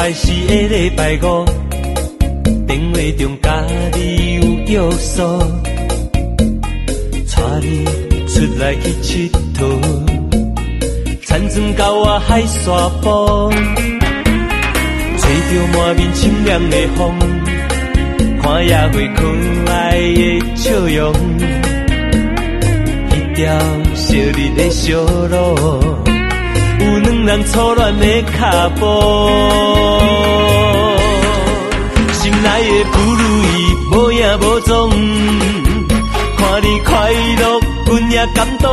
来是下礼拜五，电话中甲你有约束，带你出来去佚佗，田庄到我海沙坡，吹着满面清凉的风，看野花可爱的笑容，迄条昔日的小路，有两人初恋的脚步，心内的不如意无影无踪，看你快乐，阮也感动，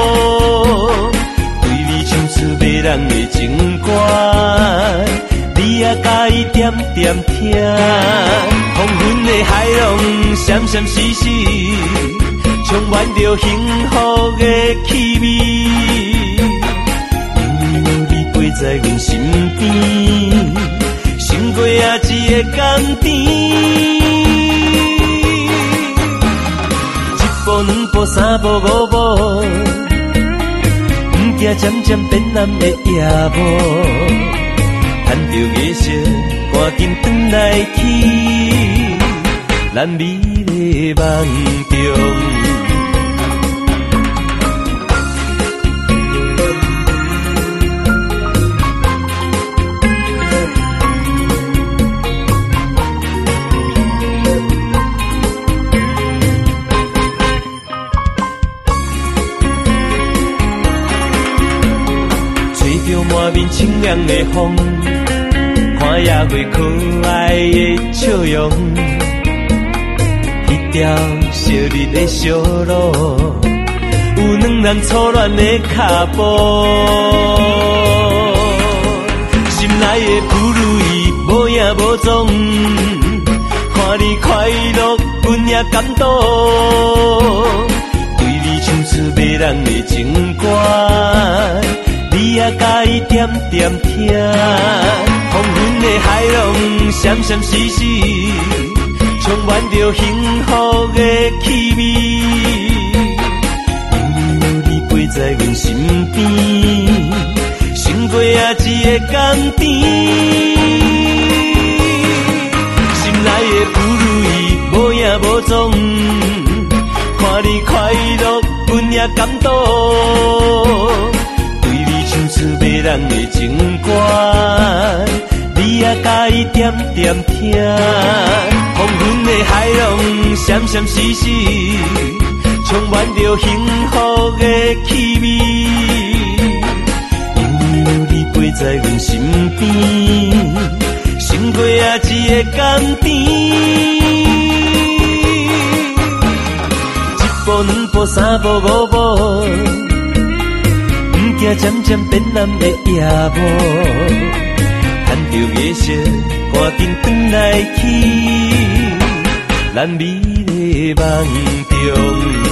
对你唱出迷人的情歌，你也甲伊点点听，黄昏的海浪闪闪烁烁，充满着幸福的气味，因为有你陪在阮身边，胜过也一个甘甜。一步两步三步五步，不惊渐渐变蓝的夜幕，趁着月色赶紧转来去咱美丽梦中。满面清凉的风，看野花可爱的笑容，迄条昔日的小路，有两人初恋的脚步，心内的不如意无影无踪，看你快乐，阮也感动，对你唱出迷人的情歌，你也甲伊点点听，黄昏的海浪闪闪烁烁，充满着幸福的气味，因为有你陪在阮身边，胜过也一个甘甜。心内的不如意无影无踪，看你快乐，阮也感动，唱出迷人的情歌，你也甲伊点点听，黄昏的海浪闪闪烁烁，充满着幸福的气味，因为有你陪在阮身边，胜过也一个甘甜。一步两步三步五步，惊渐渐变蓝的夜幕，趁着月色赶紧转来去咱美丽梦中。